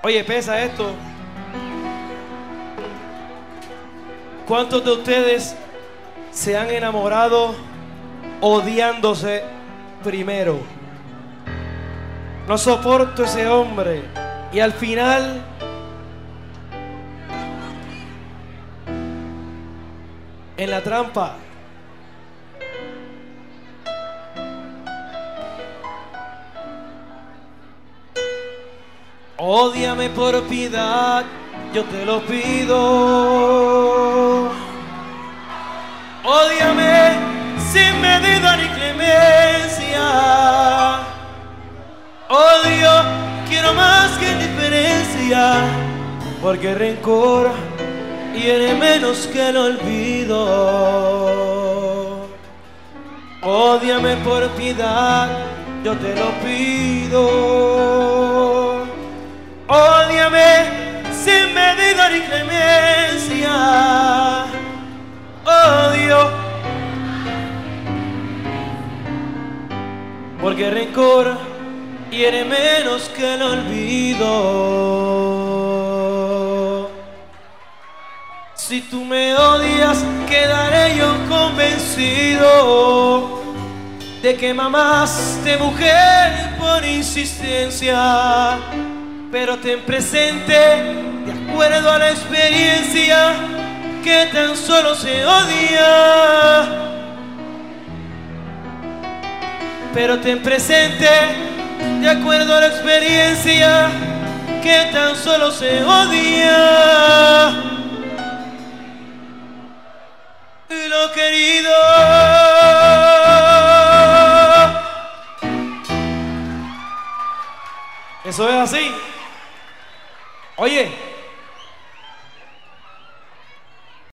Oye, pesa esto. ¿Cuántos de ustedes se han enamorado odiándose primero? No soporto ese hombre. Y al final en la trampa. Ódiame por piedad, yo te lo pido. Ódiame sin medida ni clemencia. Odio quiero más que indiferencia, porque rencor hiere menos que el olvido. Ódiame por piedad, yo te lo pido. Ódiame sin medida ni clemencia. Odio, porque rencor hiere menos que el olvido. Si tú me odias, quedaré yo convencido de que me amaste, mujer, por insistencia. Pero ten presente, de acuerdo a la experiencia, que tan solo se odia. Pero ten presente, de acuerdo a la experiencia, que tan solo se odia. Y lo querido, eso es así. Oye,